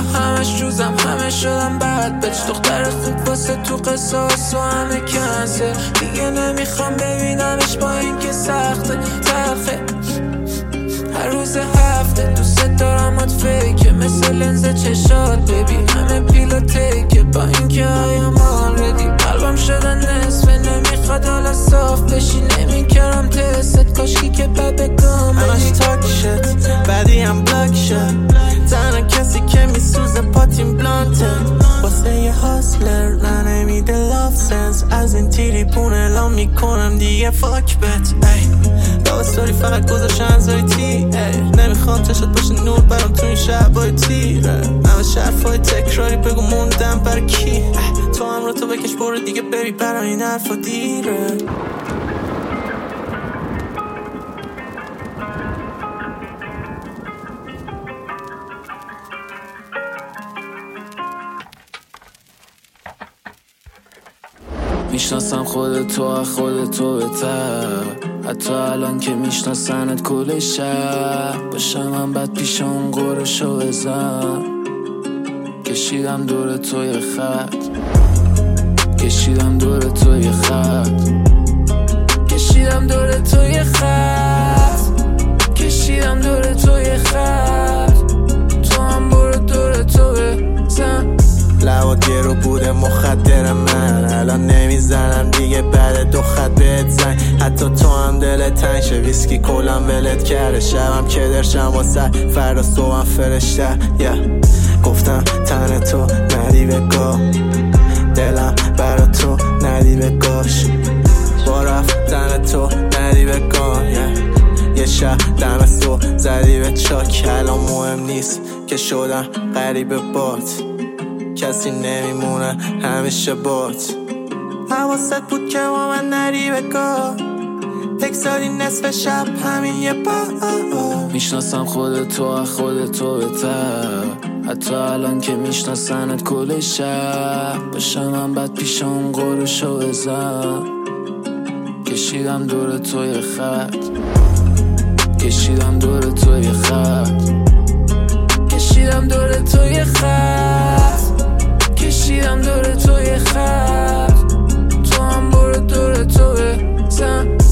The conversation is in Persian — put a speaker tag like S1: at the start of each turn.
S1: همش روزم همه شدم بد بچ دختر خوب واسه تو قصاص و همه کنسل دیگه نمیخوام ببینمش با اینکه سخته تلخه هر روز هفته دوست دارمت فیکه مثل لنز چشات ببین همه پیلوتیکه با اینکه هایم آلردی قلبم شده نصفه نمیخواد حالا صاف بشی نمیکرم تست کاشکی که بد بگم
S2: همش تاک شد بعدی هم بلاک شد تنها کسی که میسوزه پاتیم بلانته واسه یه هاسلر نمیده لاف سنس از این تیری پون اعلام میکنم دیگه فاک بت داستاری فقط گذاشتن انزاری تی نمیخوام تشت باشه نور برام تو این شعبای تیره همه شرفای تکراری بگو موندم بر کی تو هم رو تو بکش برو دیگه بری برا این حرفا دیره
S1: میشناسم خودتو بهتر حتی الان که میشناسنت کل شهر باشم هم بد پیش اون قرشو بزن کشیدم دور تو یه خط کشیدم دور تو یه خط کشیدم دور تو یه خط کشیدم دور تو یه خط تو هم برو دور تو بزن
S2: لبات گرو بوده مخدر من الان نمیزنم دیگه بعد 2 خط بهت زنگ حتی تو هم دلت تنگ شه ویسکی کلم ولت کرده شبم که درشم واسه فردا صبحم فرشته گفتم تن تو ندی بگاه دلم برا تو ندی بگاش با رفتن تو ندی بگاه یه شب دم سو زدی به چاک الان مهم نیست که شدم غریب بات کسی نمیمونه همیشه بات حواست بود که با من نری بگاه تکساری نصف شب همین یه
S1: میشناسم خودتو بهتر حتی الان که میشناسنت کل شهر باشم هم بد پیش اون قرشو بزن کشیدم دور تو یه خط کشیدم دور تو یه خط کشیدم دور تو یه خط کشیدم دور تو یه خط تو هم برو دور تو بزن